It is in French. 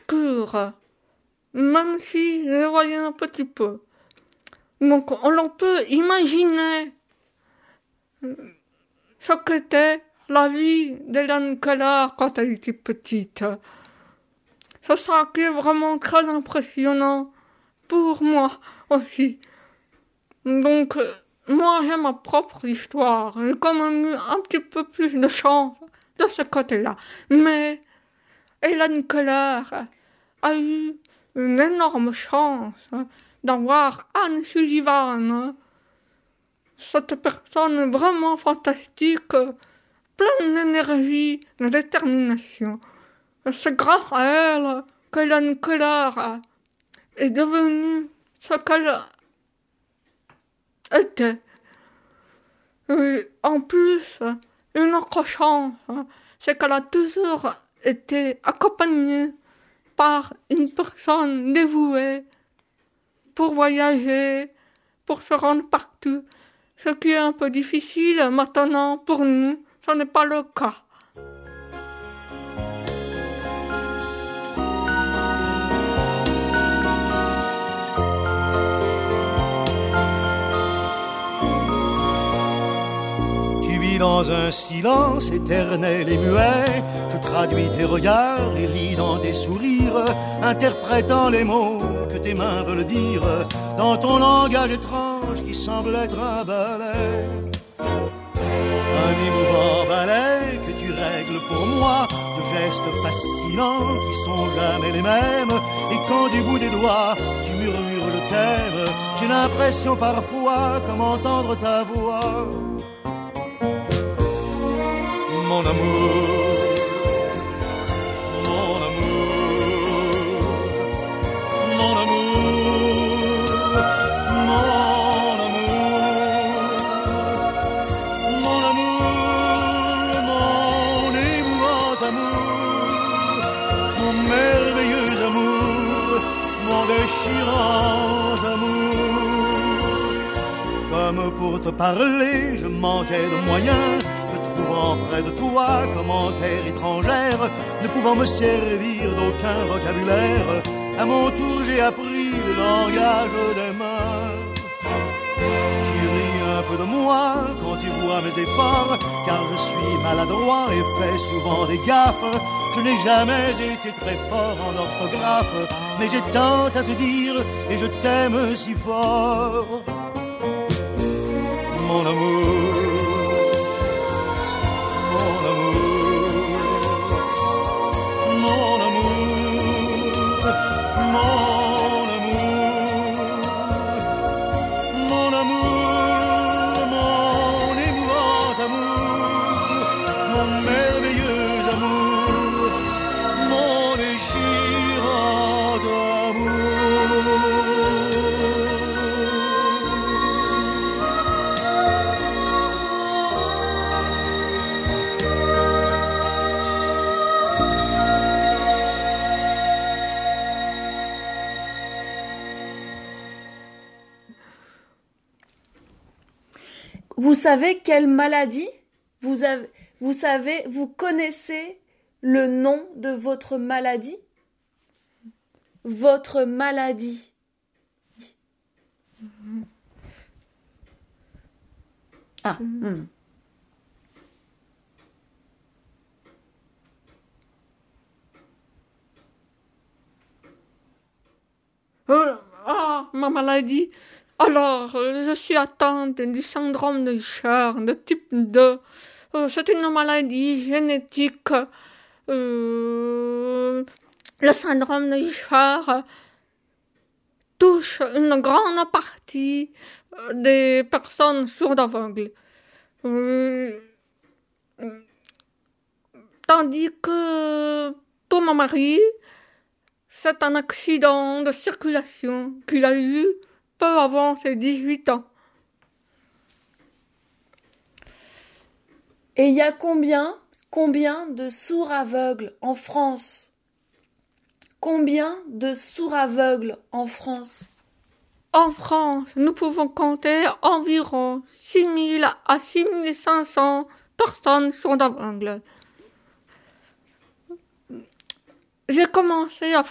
obscur, même si je voyais un petit peu. Donc on peut imaginer ce qu'était la vie d'Hélène Keller quand elle était petite. C'est ça qui est vraiment très impressionnant pour moi aussi. Donc, moi j'ai ma propre histoire. J'ai quand même eu un petit peu plus de chance de ce côté-là. Mais Hélène Keller a eu une énorme chance d'avoir Anne Sullivan. Cette personne vraiment fantastique, pleine d'énergie, de détermination. C'est grâce à elle qu'Hélène Keller est devenue ce qu'elle était. Et en plus, une autre chance, c'est qu'elle a toujours été accompagnée par une personne dévouée pour voyager, pour se rendre partout. Ce qui est un peu difficile maintenant pour nous, ce n'est pas le cas. Dans un silence éternel et muet, je traduis tes regards et lis dans tes sourires, interprétant les mots que tes mains veulent dire, dans ton langage étrange qui semble être un ballet. Un émouvant ballet que tu règles pour moi, de gestes fascinants qui sont jamais les mêmes, et quand du bout des doigts tu murmures je t'aime, j'ai l'impression parfois comme entendre ta voix. Mon amour, mon amour, mon amour, mon amour, mon amour, mon émouvant amour, mon merveilleux amour, mon déchirant amour. Comme pour te parler, je manquais de moyens, près de toi, commentaire étrangère, ne pouvant me servir d'aucun vocabulaire. À mon tour j'ai appris le langage des mains. Tu ris un peu de moi quand tu vois mes efforts, car je suis maladroit et fais souvent des gaffes. Je n'ai jamais été très fort en orthographe, mais j'ai tant à te dire et je t'aime si fort. Mon amour, Vous savez quelle maladie vous connaissez le nom de votre maladie? Votre maladie. Ah. Ma maladie. Alors, je suis atteinte du syndrome de Usher de type 2. C'est une maladie génétique. Le syndrome de Usher touche une grande partie des personnes sourdes aveugles. Tandis que pour mon mari, c'est un accident de circulation qu'il a eu peu avant ses 18 ans. Et il y a combien de sourds aveugles en France? Combien de sourds aveugles en France? En France, nous pouvons compter environ 6 000 à 6 500 personnes sourdes aveugles. J'ai commencé à